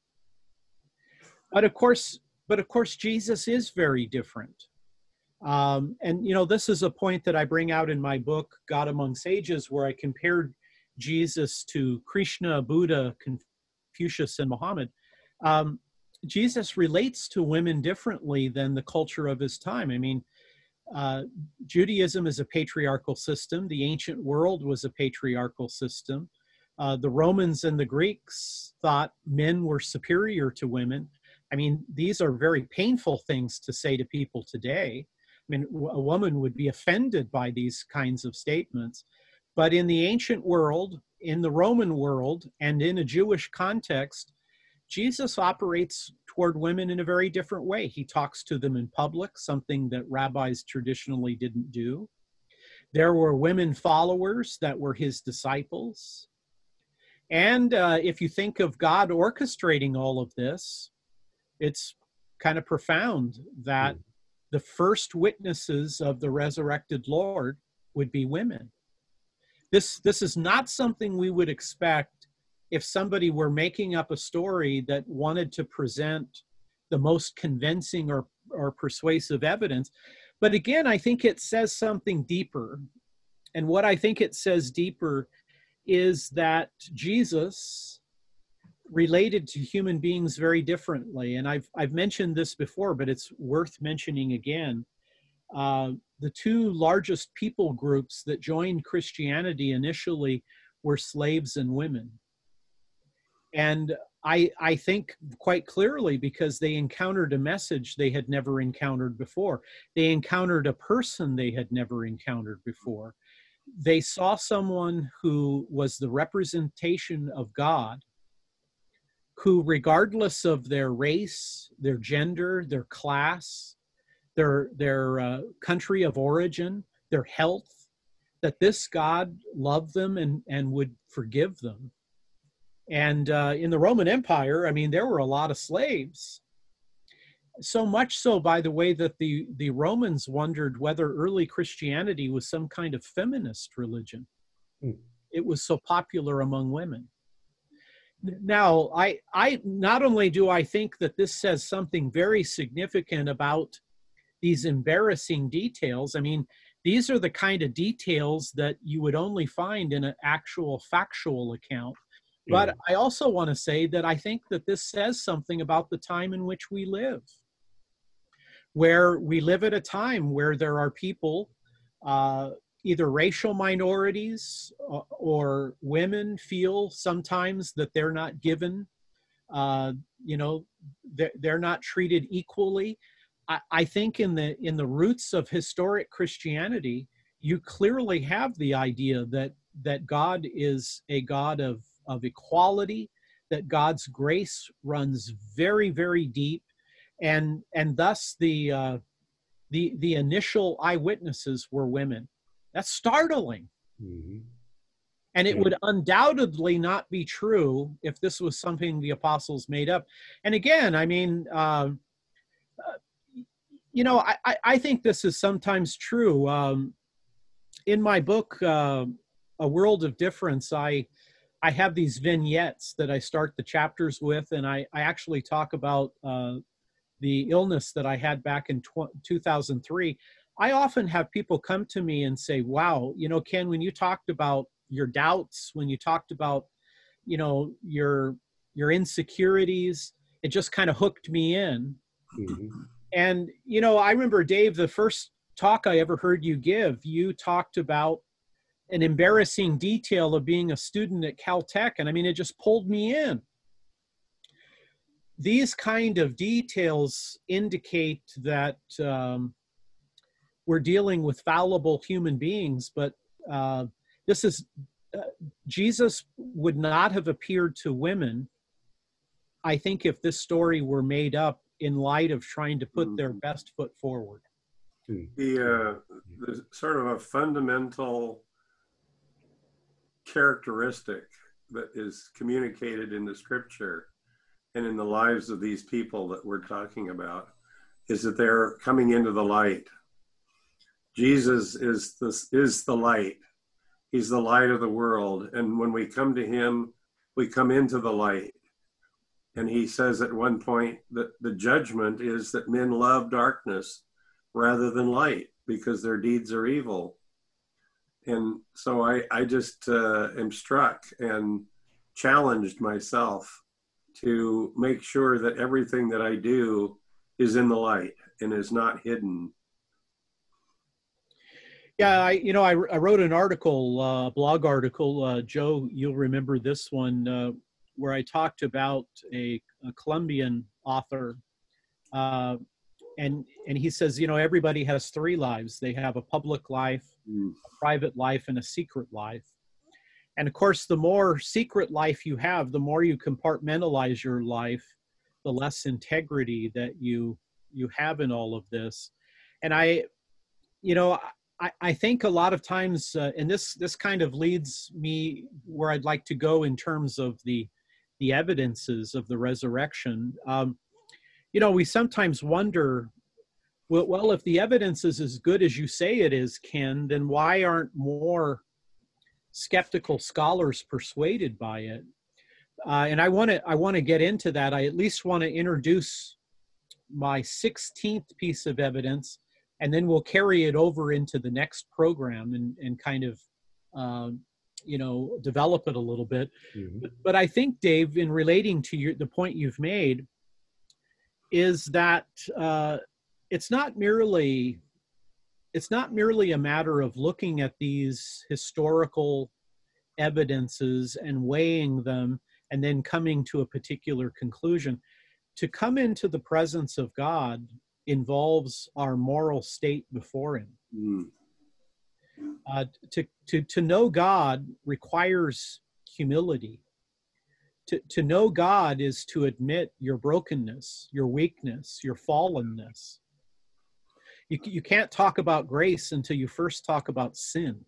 But of course, but of course, Jesus is very different. Um, and, you know, this is a point that I bring out in my book, God Among Sages, where I compared Jesus to Krishna, Buddha, Confucius, and Muhammad. Um, Jesus relates to women differently than the culture of his time. I mean, uh, Judaism is a patriarchal system. The ancient world was a patriarchal system. Uh, the Romans and the Greeks thought men were superior to women. I mean, these are very painful things to say to people today. I mean, a woman would be offended by these kinds of statements. But in the ancient world, in the Roman world, and in a Jewish context, Jesus operates toward women in a very different way. He talks to them in public, something that rabbis traditionally didn't do. There were women followers that were his disciples. And uh, if you think of God orchestrating all of this, it's kind of profound that mm. the first witnesses of the resurrected Lord would be women. This, this is not something we would expect if somebody were making up a story that wanted to present the most convincing or, or persuasive evidence. But again, I think it says something deeper. And what I think it says deeper is that Jesus related to human beings very differently. And I've, I've mentioned this before, but it's worth mentioning again. Uh, the two largest people groups that joined Christianity initially were slaves and women. And I, I think quite clearly because they encountered a message they had never encountered before. They encountered a person they had never encountered before. They saw someone who was the representation of God, who, regardless of their race, their gender, their class, their, their uh, country of origin, their health, that this God loved them and, and would forgive them. And uh, in the Roman Empire, I mean, there were a lot of slaves. So much so, by the way, that the, the Romans wondered whether early Christianity was some kind of feminist religion. Hmm. It was so popular among women. Now, I, I not only do I think that this says something very significant about these embarrassing details. I mean, these are the kind of details that you would only find in an actual factual account. But I also want to say that I think that this says something about the time in which we live, where we live at a time where there are people, uh, either racial minorities or, or women feel sometimes that they're not given, uh, you know, they're, they're not treated equally. I, I think in the in the roots of historic Christianity, you clearly have the idea that that God is a God of of equality, that God's grace runs very, very deep, and and thus the uh, the the initial eyewitnesses were women. That's startling. Mm-hmm. And it Yeah. would undoubtedly not be true if this was something the apostles made up. And again, I mean, uh, uh, you know, I, I, I think this is sometimes true. Um, in my book, uh, A World of Difference, I I have these vignettes that I start the chapters with, and I, I actually talk about uh, the illness that I had back in two thousand three. I often have people come to me and say, wow, you know, Ken, when you talked about your doubts, when you talked about, you know, your your insecurities, it just kind of hooked me in. Mm-hmm. And, you know, I remember, Dave, the first talk I ever heard you give, you talked about an embarrassing detail of being a student at Caltech. And I mean, it just pulled me in. These kind of details indicate that um, we're dealing with fallible human beings, but uh, this is, uh, Jesus would not have appeared to women, I think, if this story were made up in light of trying to put their best foot forward. The, uh, the sort of a fundamental characteristic that is communicated in the scripture and in the lives of these people that we're talking about is that they're coming into the light. Jesus is the, is the light. He's the light of the world. And when we come to him, we come into the light. And he says at one point that the judgment is that men love darkness rather than light because their deeds are evil. And so I, I just uh, am struck and challenged myself to make sure that everything that I do is in the light and is not hidden. Yeah, I, you know, I, I wrote an article, a uh, blog article, uh, Joe, you'll remember this one, uh, where I talked about a, a Colombian author, uh, and and he says, you know, everybody has three lives. They have a public life, mm. a private life, and a secret life. And of course, the more secret life you have, the more you compartmentalize your life, the less integrity that you you have in all of this. And I, you know, I, I think a lot of times, uh, and this this kind of leads me where I'd like to go in terms of the the evidences of the resurrection. Um, you know, we sometimes wonder, well, well, if the evidence is as good as you say it is, Ken, then why aren't more skeptical scholars persuaded by it? Uh, and I want to I want to get into that. I at least want to introduce my sixteenth piece of evidence, and then we'll carry it over into the next program and, and kind of, um, you know, develop it a little bit. Mm-hmm. But, but I think, Dave, in relating to your, the point you've made, is that uh, it's not merely it's not merely a matter of looking at these historical evidences and weighing them and then coming to a particular conclusion. To come into the presence of God involves our moral state before him. Mm. Uh, to, to, to know God requires humility. To, to know God is to admit your brokenness, your weakness, your fallenness. You, you can't talk about grace until you first talk about sin.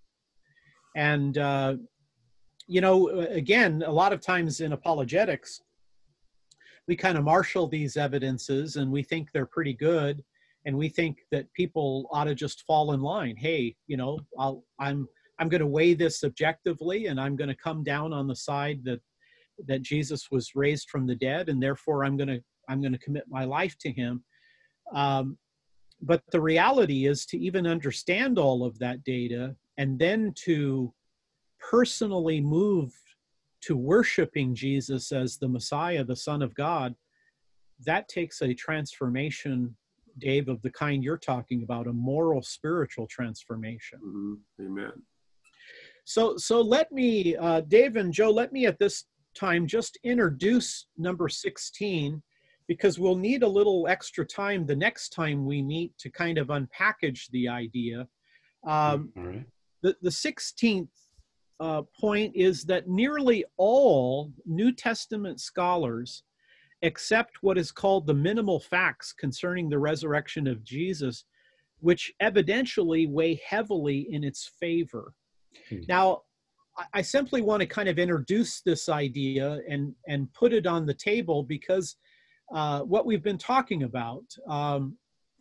And, uh, you know, again, a lot of times in apologetics, we kind of marshal these evidences and we think they're pretty good. And we think that people ought to just fall in line. Hey, you know, I'll, I'm, I'm going to weigh this objectively, and I'm going to come down on the side that, that Jesus was raised from the dead, and therefore I'm going to, I'm going to commit my life to him. Um, but the reality is, to even understand all of that data and then to personally move to worshiping Jesus as the Messiah, the Son of God, that takes a transformation, Dave, of the kind you're talking about, a moral, spiritual transformation. Mm-hmm. Amen. So, so let me, uh, Dave and Joe, let me at this time just introduce number sixteen, because we'll need a little extra time the next time we meet to kind of unpackage the idea. Um, All right. The, the sixteenth uh, point is that nearly all New Testament scholars accept what is called the minimal facts concerning the resurrection of Jesus, which evidentially weigh heavily in its favor. Hmm. Now, I simply want to kind of introduce this idea and, and put it on the table because uh, what we've been talking about, um,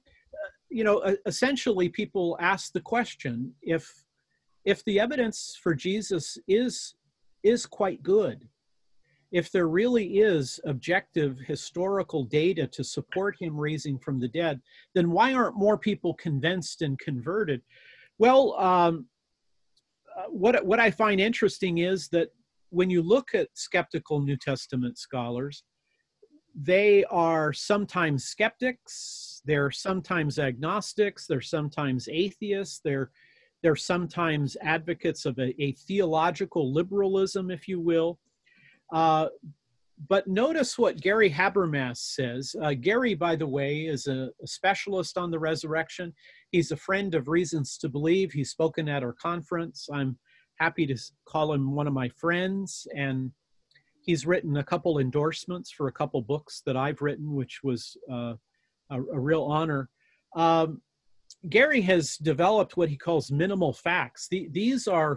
you know, essentially people ask the question, if, if the evidence for Jesus is, is quite good, if there really is objective historical data to support him raising from the dead, then why aren't more people convinced and converted? Well, um, what, what I find interesting is that when you look at skeptical New Testament scholars, they are sometimes skeptics, they're sometimes agnostics, they're sometimes atheists, they're, they're sometimes advocates of a, a theological liberalism, if you will. Uh, but notice what Gary Habermas says. Uh, Gary, by the way, is a, a specialist on the resurrection. He's a friend of Reasons to Believe. He's spoken at our conference. I'm happy to call him one of my friends. And he's written a couple endorsements for a couple books that I've written, which was uh, a, a real honor. Um, Gary has developed what he calls minimal facts. The, these are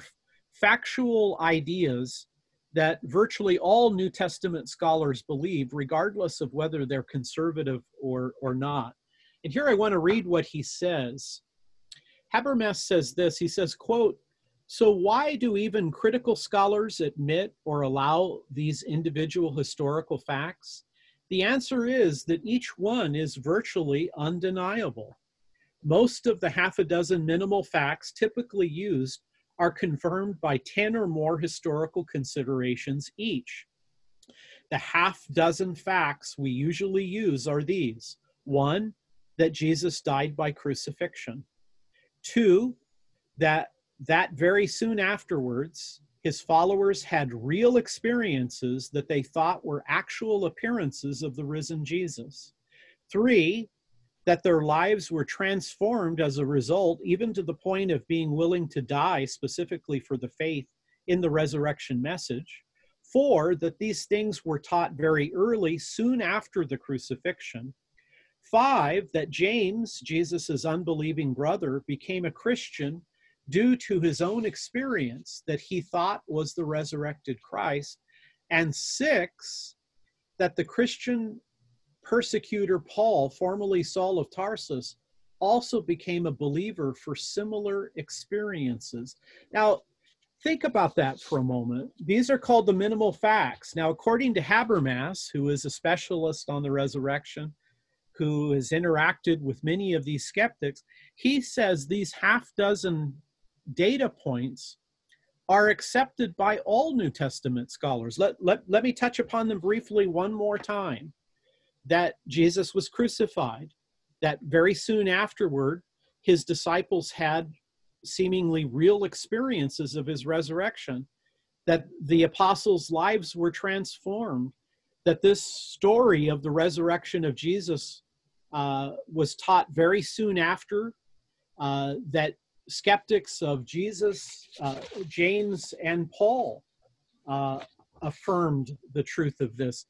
factual ideas that virtually all New Testament scholars believe, regardless of whether they're conservative or, or not. And here I want to read what he says. Habermas says this, he says, quote, "So why do even critical scholars admit or allow these individual historical facts? The answer is that each one is virtually undeniable. Most of the half a dozen minimal facts typically used are confirmed by ten or more historical considerations each. The half dozen facts we usually use are these. One, that Jesus died by crucifixion. Two, that that very soon afterwards, his followers had real experiences that they thought were actual appearances of the risen Jesus. Three, that their lives were transformed as a result, even to the point of being willing to die specifically for the faith in the resurrection message. Four, that these things were taught very early, soon after the crucifixion. Five, that James, Jesus's unbelieving brother, became a Christian due to his own experience that he thought was the resurrected Christ. And six, that the Christian persecutor Paul, formerly Saul of Tarsus, also became a believer for similar experiences. Now, think about that for a moment. These are called the minimal facts. Now, according to Habermas, who is a specialist on the resurrection, who has interacted with many of these skeptics, he says these half dozen data points are accepted by all New Testament scholars. Let, let, let me touch upon them briefly one more time. That Jesus was crucified, that very soon afterward, his disciples had seemingly real experiences of his resurrection, that the apostles' lives were transformed, that this story of the resurrection of Jesus uh, was taught very soon after, uh, that skeptics of Jesus, uh, James and Paul, uh, affirmed the truth of this.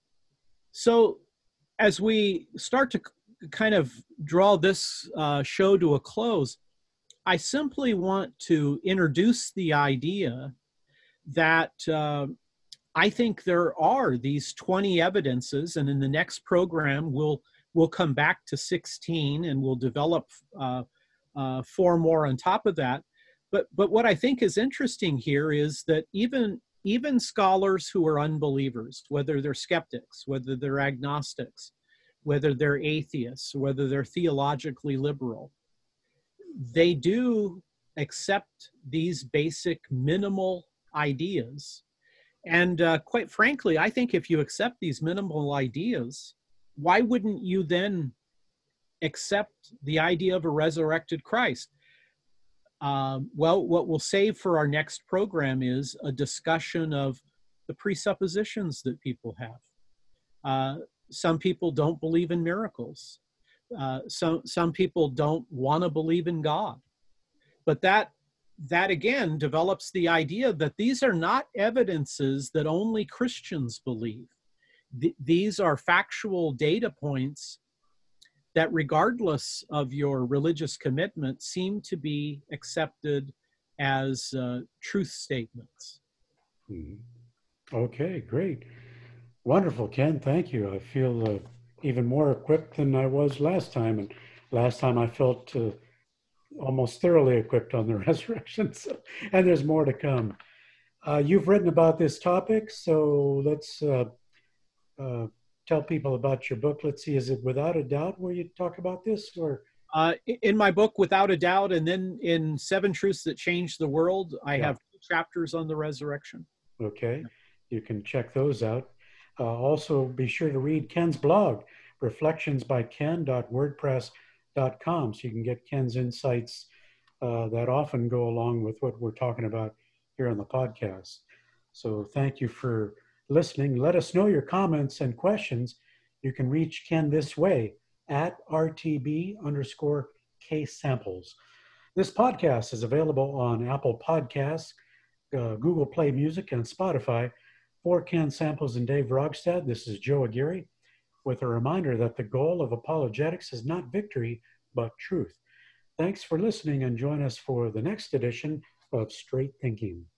So, as we start to kind of draw this uh, show to a close, I simply want to introduce the idea that uh, I think there are these twenty evidences, and in the next program, we'll, we'll come back to sixteen and we'll develop uh, uh, four more on top of that. But, but what I think is interesting here is that even Even scholars who are unbelievers, whether they're skeptics, whether they're agnostics, whether they're atheists, whether they're theologically liberal, they do accept these basic minimal ideas. And uh, quite frankly, I think if you accept these minimal ideas, why wouldn't you then accept the idea of a resurrected Christ? Um, well, what we'll save for our next program is a discussion of the presuppositions that people have. Uh, some people don't believe in miracles. Uh, some, some people don't want to believe in God. But that, that again develops the idea that these are not evidences that only Christians believe. Th- these are factual data points that, regardless of your religious commitment, seem to be accepted as uh, truth statements. Mhm. Okay, great. Wonderful, Ken. Thank you. I feel uh, even more equipped than I was last time. And last time I felt uh, almost thoroughly equipped on the resurrection. So, and there's more to come. Uh, you've written about this topic, so let's uh, uh, tell people about your book. Let's see, is it Without a Doubt where you talk about this, or? Uh, in my book, Without a Doubt, and then in Seven Truths That Changed the World, I Yeah. have two chapters on the resurrection. Okay, you can check those out. Uh, also, be sure to read Ken's blog, reflections by ken dot wordpress dot com, so you can get Ken's insights uh, that often go along with what we're talking about here on the podcast. So thank you for listening. Let us know your comments and questions. You can reach Ken this way at R T B underscore case samples. This podcast is available on Apple Podcasts, uh, Google Play Music, and Spotify. For Ken Samples and Dave Rogstad, this is Joe Aguirre with a reminder that the goal of apologetics is not victory, but truth. Thanks for listening, and join us for the next edition of Straight Thinking.